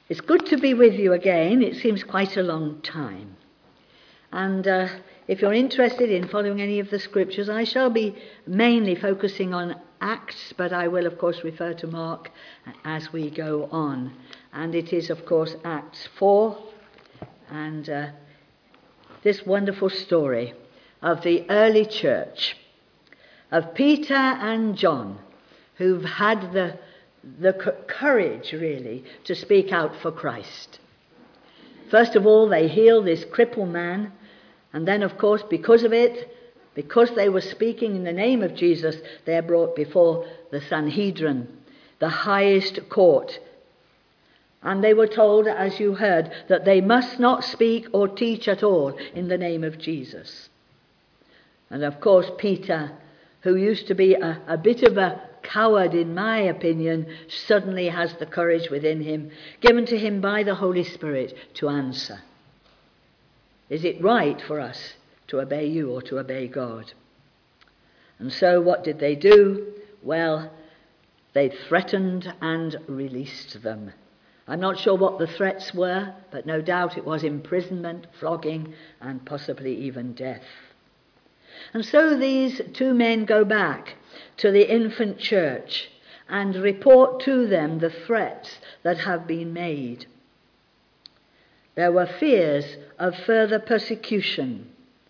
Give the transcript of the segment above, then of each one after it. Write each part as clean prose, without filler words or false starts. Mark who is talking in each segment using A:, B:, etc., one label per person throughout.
A: It's good to be with you again. It seems quite a long time. And if you're interested in following any of the scriptures, I shall be mainly focusing on Acts, but I will, of course, refer to Mark as we go on. And it is, of course, Acts 4, and this wonderful story of the early church, of Peter and John, who've had the courage, really, to speak out for Christ. First of all, they heal this crippled man, and then, of course, because they were speaking in the name of Jesus, they are brought before the Sanhedrin, the highest court. And they were told, as you heard, that they must not speak or teach at all in the name of Jesus. And of course, Peter, who used to be a bit of a coward, in my opinion, suddenly has the courage within him, given to him by the Holy Spirit, to answer. Is it right for us to obey you or to obey God? And so what did they do? Well, they threatened and released them. I'm not sure what the threats were, but no doubt it was imprisonment, flogging, and possibly even death. And so these two men go back to the infant church and report to them the threats that have been made. There were fears of further persecution.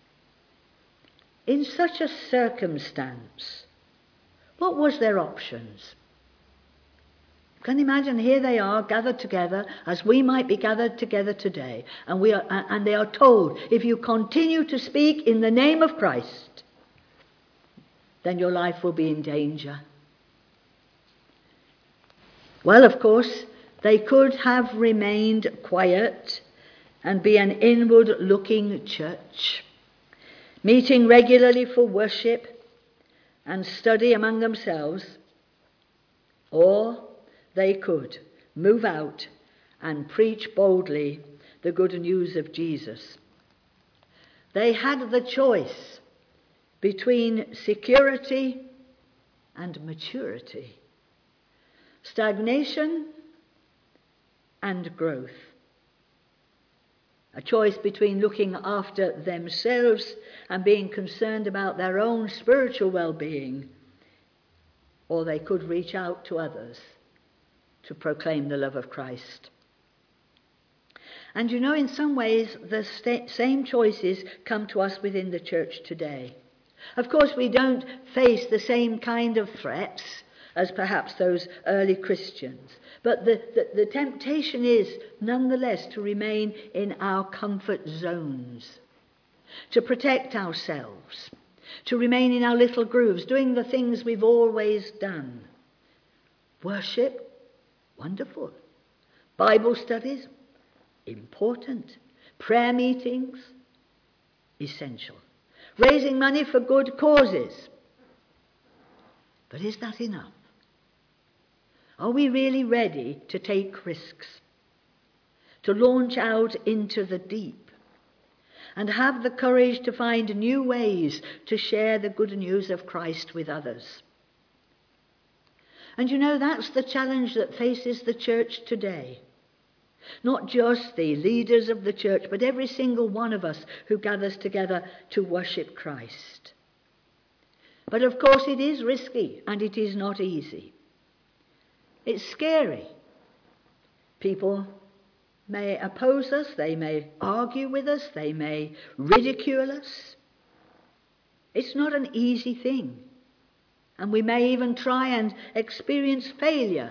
A: In such a circumstance, what was their options? Can you imagine? Here they are, gathered together, as we might be gathered together today, and they are told, if you continue to speak in the name of Christ, then your life will be in danger. Well, of course, they could have remained quiet and be an inward-looking church, meeting regularly for worship and study among themselves, or they could move out and preach boldly the good news of Jesus. They had the choice between security and maturity, stagnation and growth. A choice between looking after themselves and being concerned about their own spiritual well-being, or they could reach out to others to proclaim the love of Christ. And you know, in some ways, the same choices come to us within the church today. Of course, we don't face the same kind of threats as perhaps those early Christians. But the temptation is, nonetheless, to remain in our comfort zones, to protect ourselves, to remain in our little grooves, doing the things we've always done. Worship, wonderful. Bible studies, important. Prayer meetings, essential. Raising money for good causes. But is that enough? Are we really ready to take risks, to launch out into the deep, and have the courage to find new ways to share the good news of Christ with others? And you know, that's the challenge that faces the church today. Not just the leaders of the church, but every single one of us who gathers together to worship Christ. But of course it is risky and it is not easy. It's scary. People may oppose us, they may argue with us, they may ridicule us. It's not an easy thing. And we may even try and experience failure.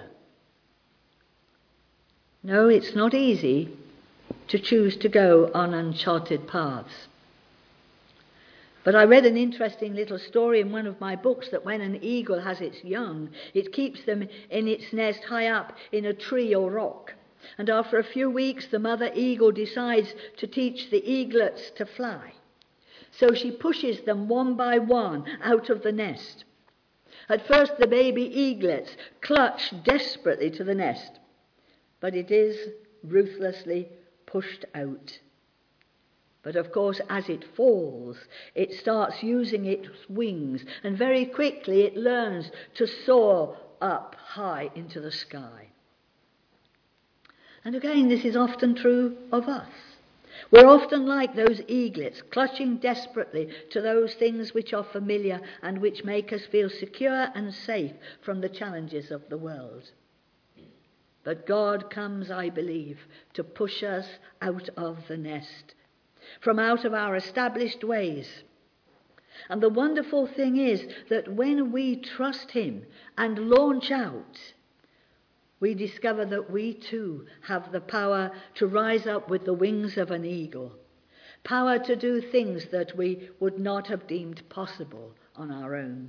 A: No, it's not easy to choose to go on uncharted paths. But I read an interesting little story in one of my books that when an eagle has its young, it keeps them in its nest high up in a tree or rock. And after a few weeks, the mother eagle decides to teach the eaglets to fly. So she pushes them one by one out of the nest. At first, the baby eaglets clutch desperately to the nest, but it is ruthlessly pushed out. But of course, as it falls, it starts using its wings, and very quickly it learns to soar up high into the sky. And again, this is often true of us. We're often like those eaglets, clutching desperately to those things which are familiar and which make us feel secure and safe from the challenges of the world. But God comes, I believe, to push us out of the nest, from out of our established ways. And the wonderful thing is that when we trust him and launch out, we discover that we too have the power to rise up with the wings of an eagle, power to do things that we would not have deemed possible on our own.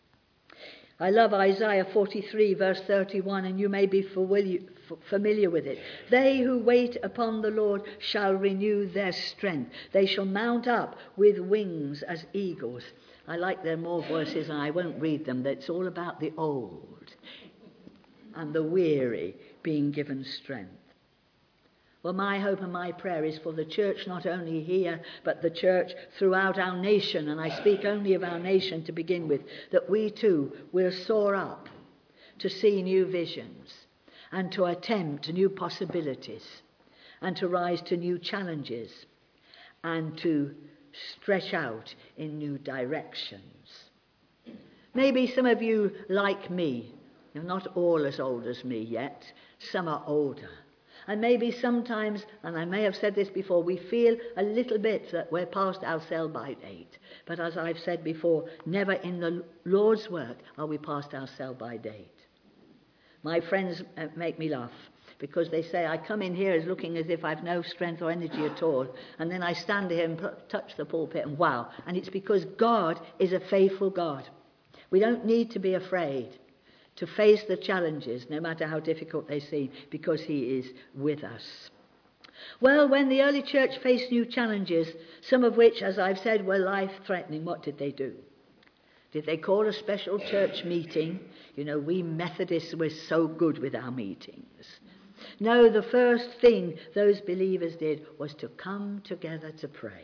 A: I love Isaiah 43 verse 31, and you may be familiar with it. They who wait upon the Lord shall renew their strength. They shall mount up with wings as eagles. I like there are more verses, and I won't read them. It's all about the old and the weary being given strength. Well, my hope and my prayer is for the church, not only here, but the church throughout our nation, and I speak only of our nation to begin with, that we too will soar up to see new visions and to attempt new possibilities and to rise to new challenges and to stretch out in new directions. Maybe some of you, like me, you're not all as old as me yet, some are older. And maybe sometimes, and I may have said this before, we feel a little bit that we're past our sell-by date. But as I've said before, never in the Lord's work are we past our sell-by date. My friends make me laugh because they say I come in here as looking as if I've no strength or energy at all. And then I stand here and touch the pulpit and wow. And it's because God is a faithful God. We don't need to be afraid to face the challenges, no matter how difficult they seem, because he is with us. Well, when the early church faced new challenges, some of which, as I've said, were life-threatening, what did they do? Did they call a special church meeting? You know, we Methodists were so good with our meetings. No, the first thing those believers did was to come together to pray.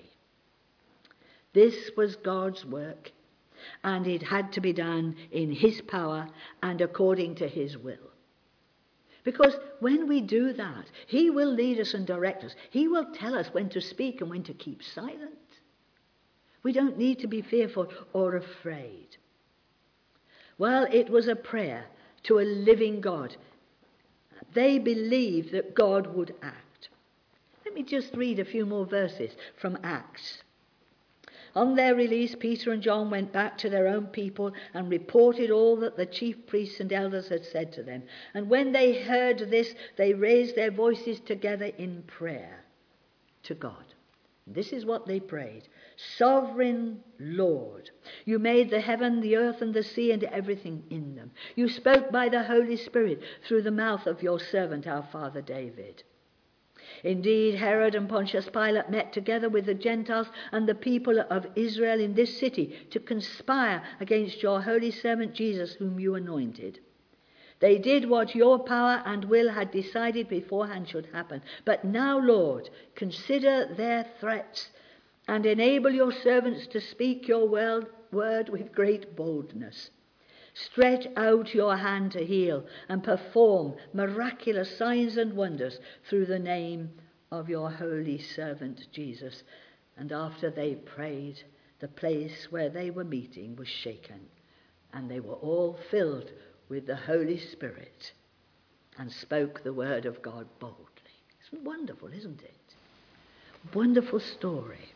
A: This was God's work, and it had to be done in his power and according to his will. Because when we do that, he will lead us and direct us. He will tell us when to speak and when to keep silent. We don't need to be fearful or afraid. Well, it was a prayer to a living God. They believed that God would act. Let me just read a few more verses from Acts. On their release, Peter and John went back to their own people and reported all that the chief priests and elders had said to them. And when they heard this, they raised their voices together in prayer to God. This is what they prayed. Sovereign Lord, you made the heaven, the earth, and the sea, and everything in them. You spoke by the Holy Spirit through the mouth of your servant, our father David. Indeed, Herod and Pontius Pilate met together with the Gentiles and the people of Israel in this city to conspire against your holy servant Jesus, whom you anointed. They did what your power and will had decided beforehand should happen. But now, Lord, consider their threats and enable your servants to speak your word with great boldness. Stretch out your hand to heal and perform miraculous signs and wonders through the name of your holy servant Jesus. And after they prayed, the place where they were meeting was shaken, and they were all filled with the Holy Spirit and spoke the word of God boldly. It's wonderful, isn't it? Wonderful story.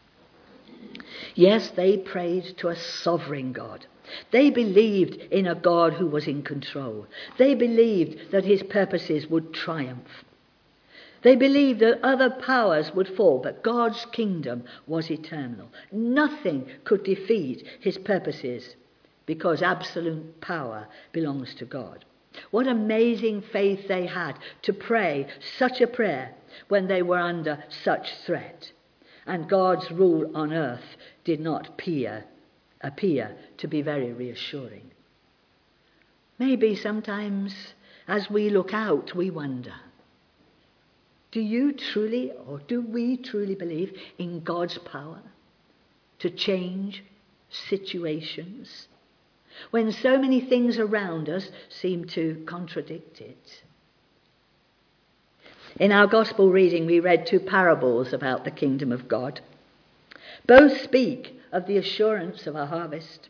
A: Yes, they prayed to a sovereign God. They believed in a God who was in control. They believed that his purposes would triumph. They believed that other powers would fall, but God's kingdom was eternal. Nothing could defeat his purposes because absolute power belongs to God. What amazing faith they had to pray such a prayer when they were under such threat. And God's rule on earth did not appear to be very reassuring. Maybe sometimes as we look out, we wonder, do you truly, or do we truly believe in God's power to change situations when so many things around us seem to contradict it? In our gospel reading, we read 2 parables about the kingdom of God. Both speak of the assurance of a harvest.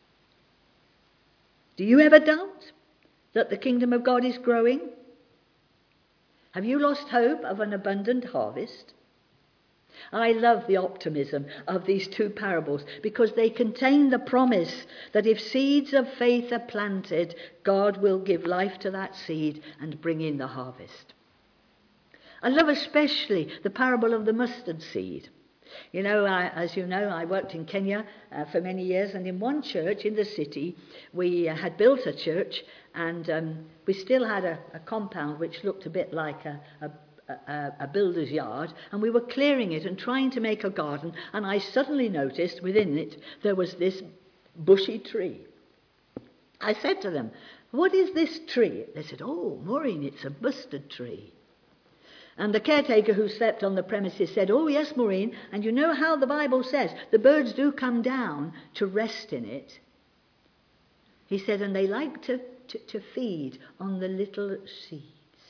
A: Do you ever doubt that the kingdom of God is growing? Have you lost hope of an abundant harvest? I love the optimism of these 2 parables because they contain the promise that if seeds of faith are planted, God will give life to that seed and bring in the harvest. I love especially the parable of the mustard seed. As you know, I worked in Kenya for many years, and in one church in the city, we had built a church, and we still had a compound which looked a bit like a builder's yard, and we were clearing it and trying to make a garden, and I suddenly noticed within it there was this bushy tree. I said to them, "What is this tree?" They said, "Oh, Maureen, it's a mustard tree." And the caretaker who slept on the premises said, "Oh, yes, Maureen, and you know how the Bible says the birds do come down to rest in it." He said, "And they like to feed on the little seeds."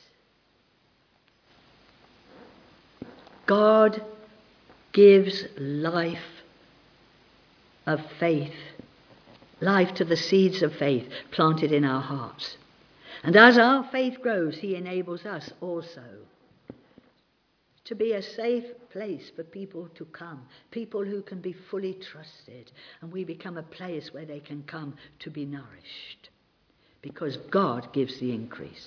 A: God gives life of faith, life to the seeds of faith planted in our hearts. And as our faith grows, he enables us also to be a safe place for people to come, people who can be fully trusted, and we become a place where they can come to be nourished, because God gives the increase.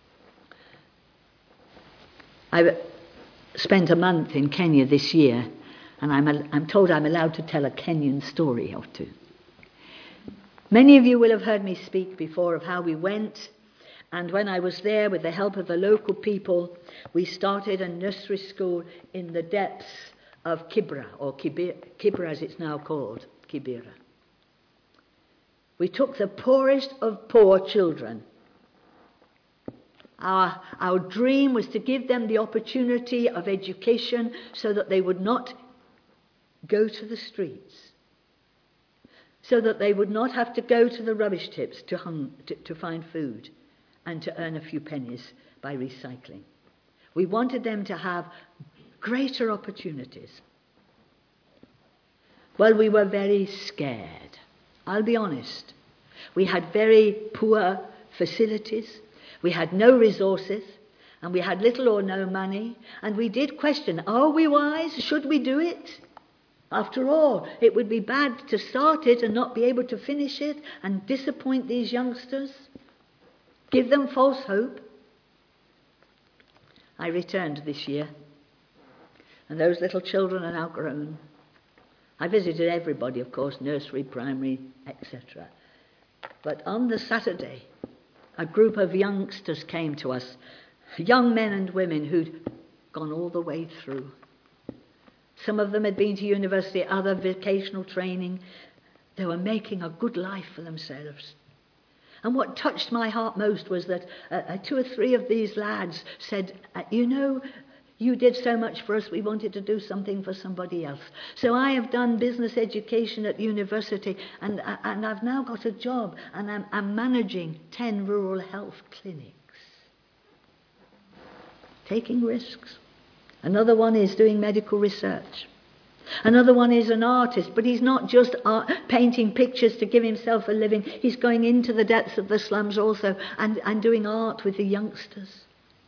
A: I spent a month in Kenya this year, and I'm told I'm allowed to tell a Kenyan story or two. Many of you will have heard me speak before of how we went. And when I was there, with the help of the local people, we started a nursery school in the depths of Kibra, or Kibra as it's now called, Kibera. We took the poorest of poor children. Our dream was to give them the opportunity of education so that they would not go to the streets, so that they would not have to go to the rubbish tips to find food and to earn a few pennies by recycling. We wanted them to have greater opportunities. Well, we were very scared. I'll be honest. We had very poor facilities. We had no resources, and we had little or no money. And we did question, are we wise? Should we do it? After all, it would be bad to start it and not be able to finish it and disappoint these youngsters. Give them false hope. I returned this year, and those little children are now grown. I visited everybody, of course, nursery, primary, etc. But on the Saturday, a group of youngsters came to us, young men and women who'd gone all the way through. Some of them had been to university, other vocational training. They were making a good life for themselves. And what touched my heart most was that 2 or 3 of these lads said, you did so much for us, we wanted to do something for somebody else. So I have done business education at university, and I've now got a job, and I'm managing 10 rural health clinics. Taking risks. Another one is doing medical research. Another one is an artist, but he's not just painting pictures to give himself a living. He's going into the depths of the slums also and doing art with the youngsters.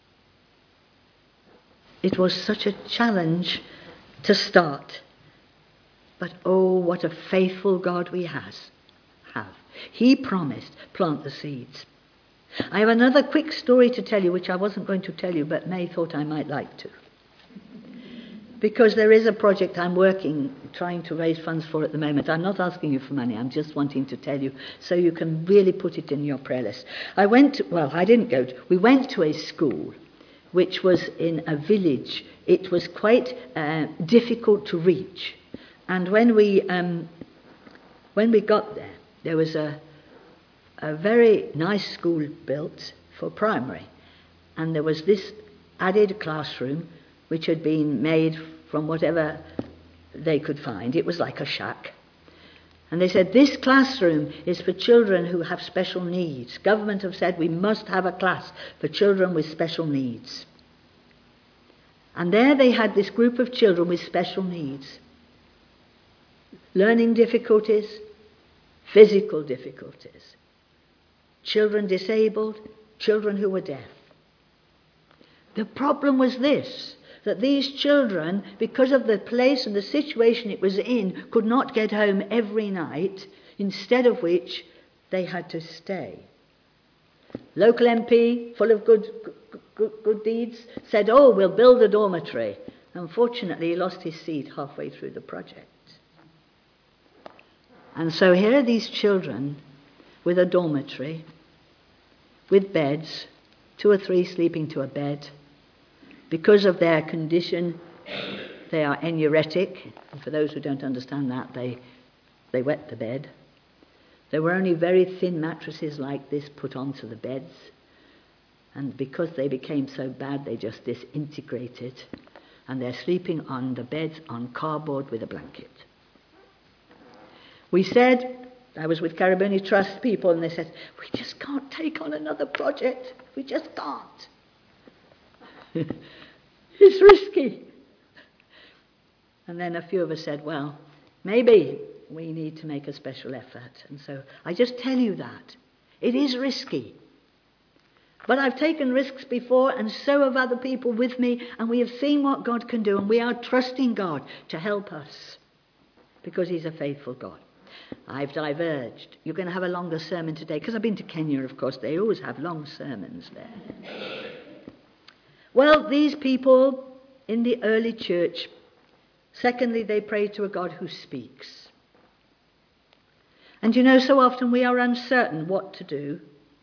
A: It was such a challenge to start. But oh, what a faithful God we have. He promised, plant the seeds. I have another quick story to tell you, which I wasn't going to tell you, but May thought I might like to. Because there is a project I'm trying to raise funds for at the moment. I'm not asking you for money, I'm just wanting to tell you so you can really put it in your prayer list. We went to a school which was in a village. It was quite difficult to reach. And when we got there, there was a very nice school built for primary. And there was this added classroom which had been made from whatever they could find. It was like a shack. And they said, this classroom is for children who have special needs. Government have said we must have a class for children with special needs. And there they had this group of children with special needs. Learning difficulties, physical difficulties. Children disabled, children who were deaf. The problem was this, that these children, because of the place and the situation it was in, could not get home every night, instead of which they had to stay. Local MP, full of good deeds, said, "Oh, we'll build a dormitory." Unfortunately, he lost his seat halfway through the project. And so here are these children with a dormitory, with beds, 2 or 3 sleeping to a bed. Because of their condition, they are enuretic. And for those who don't understand that, they wet the bed. There were only very thin mattresses like this put onto the beds. And because they became so bad, they just disintegrated. And they're sleeping on the beds on cardboard with a blanket. We said, I was with Caraboni Trust people, and they said, "We just can't take on another project. We just can't. It's risky." And then a few of us said, "Well, maybe we need to make a special effort." And so I just tell you that. It is risky. But I've taken risks before, and so have other people with me, and we have seen what God can do, and we are trusting God to help us, because he's a faithful God. I've diverged. You're going to have a longer sermon today, because I've been to Kenya, of course. They always have long sermons there. Well, these people in the early church, secondly, they pray to a God who speaks. And you know, so often we are uncertain what to do.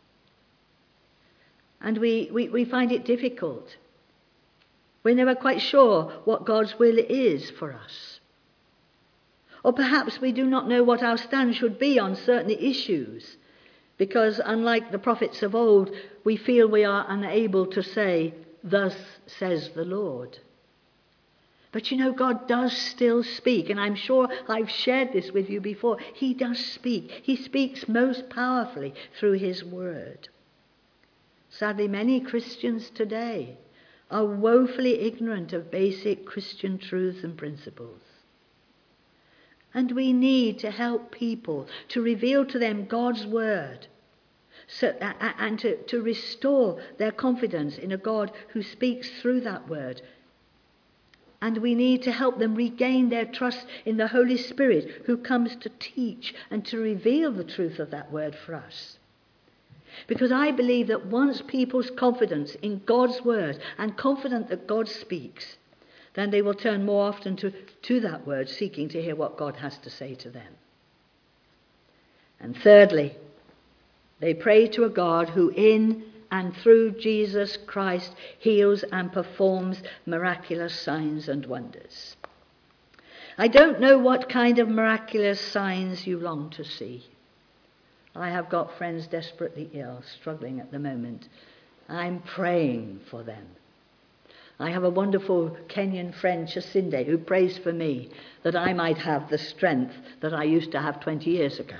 A: And we find it difficult. We're never quite sure what God's will is for us. Or perhaps we do not know what our stand should be on certain issues, because unlike the prophets of old, we feel we are unable to say, "Thus says the Lord." But you know, God does still speak, and I'm sure I've shared this with you before. He does speak. He speaks most powerfully through his word. Sadly, many Christians today are woefully ignorant of basic Christian truths and principles. And we need to help people to reveal to them God's word, and to restore their confidence in a God who speaks through that word. And we need to help them regain their trust in the Holy Spirit, who comes to teach and to reveal the truth of that word for us. Because I believe that once people's confidence in God's word and confident that God speaks, then they will turn more often to that word, seeking to hear what God has to say to them. And thirdly, they pray to a God who in and through Jesus Christ heals and performs miraculous signs and wonders. I don't know what kind of miraculous signs you long to see. I have got friends desperately ill, struggling at the moment. I'm praying for them. I have a wonderful Kenyan friend, Chasinde, who prays for me that I might have the strength that I used to have 20 years ago.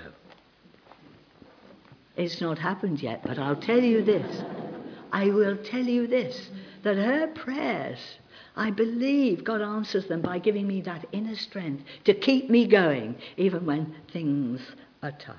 A: It's not happened yet, but I'll tell you this. I will tell you this, that her prayers, I believe God answers them by giving me that inner strength to keep me going, even when things are tough.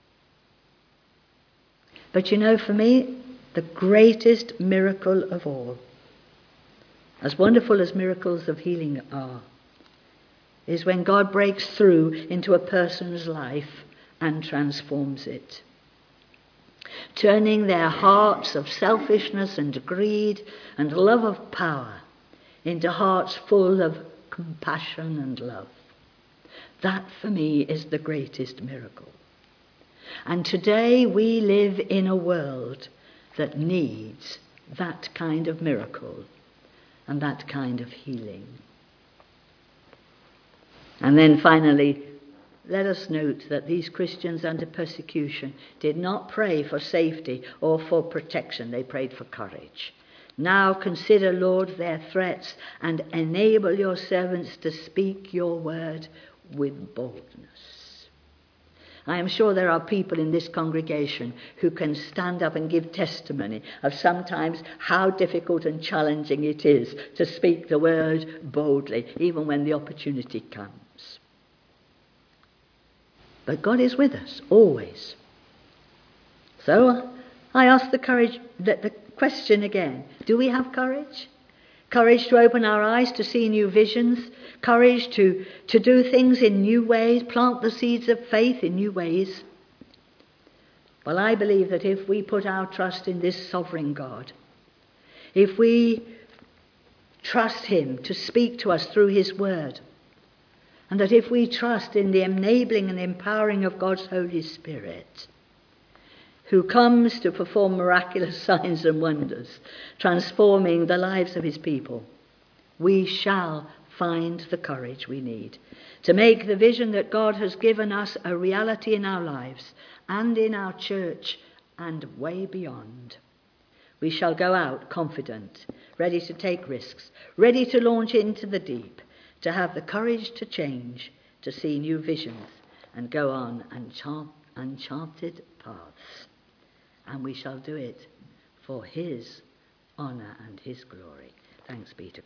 A: But you know, for me, the greatest miracle of all, as wonderful as miracles of healing are, is when God breaks through into a person's life and transforms it, turning their hearts of selfishness and greed and love of power into hearts full of compassion and love. That, for me, is the greatest miracle. And today we live in a world that needs that kind of miracle and that kind of healing. And then finally, let us note that these Christians under persecution did not pray for safety or for protection. They prayed for courage. Now consider, Lord, their threats and enable your servants to speak your word with boldness. I am sure there are people in this congregation who can stand up and give testimony of sometimes how difficult and challenging it is to speak the word boldly, even when the opportunity comes. But God is with us, always. So I ask the question again, do we have courage? Courage to open our eyes to see new visions, courage to do things in new ways, plant the seeds of faith in new ways. Well, I believe that if we put our trust in this sovereign God, if we trust him to speak to us through his word, and that if we trust in the enabling and empowering of God's Holy Spirit, who comes to perform miraculous signs and wonders, transforming the lives of his people, we shall find the courage we need to make the vision that God has given us a reality in our lives and in our church and way beyond. We shall go out confident, ready to take risks, ready to launch into the deep, to have the courage to change, to see new visions and go on uncharted paths. And we shall do it for his honour and his glory. Thanks be to God.